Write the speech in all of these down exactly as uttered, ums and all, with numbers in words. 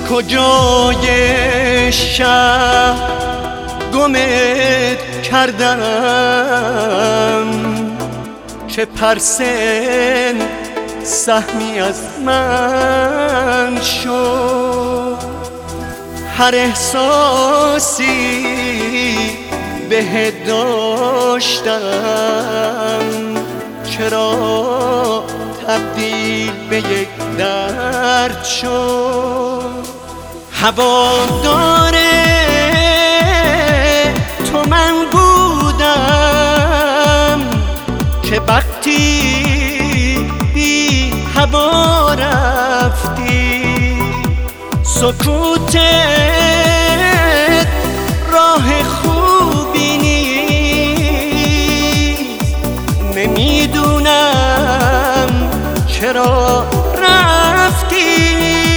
کجای شهر گمت کردم، چه پرسن سهمی از من شد. هر احساسی به داشتم، چرا تبدیل به یک درد شد. هوادار تو من بودم که وقتی بی هوا رفتی، سکوتت راه خوبی نیست. نمیدونم چرا رفتی.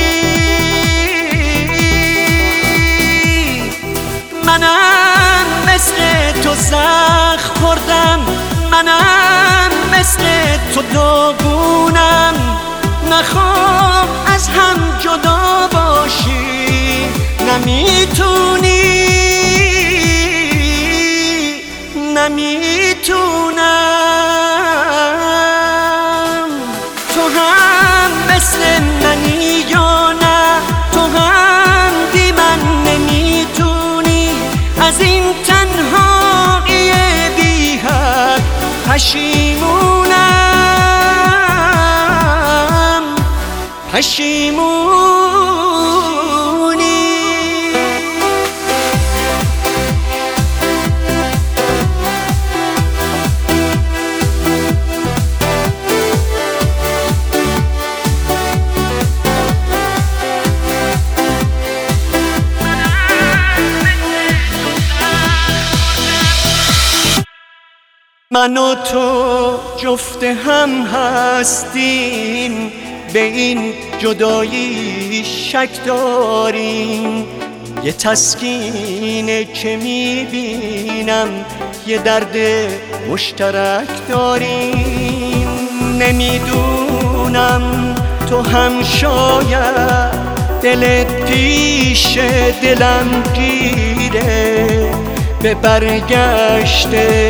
منم مثل تو زخم خوردم، منم مثل تو داغونم. نخوام از هم جدا باشی، نمیتونی نمیتونم. تو هم مثل منی یا نه؟ تو هم بی من نمیتونی. از این تنهایی بی حد پشیمونم، پشیمونی. من و تو جفت هم هستیم، به این جدایی شک داریم. یه تسکینه که میبینم، یه درد مشترک داریم. نمیدونم تو هم شاید دلت پیش دلم گیره. به برگشت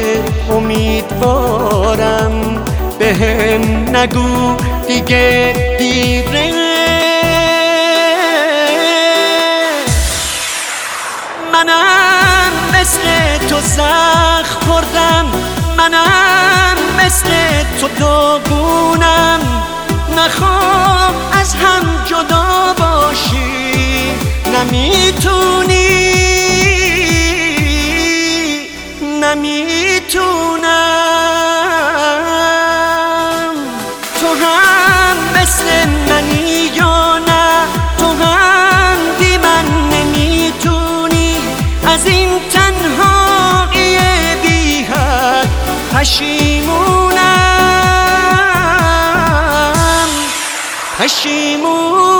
امیدوارم، بهم نگو دیگه دیره. منم مثل تو زخم خوردم، منم مثل تو داغونم. نخوام از هم جدا باشی، نمیتونی نمیتونم. تو هم مثل منی یا نه؟ تو هم بی من نمیتونی. از این تنهایی بی حد پشیمونم، پشیمون.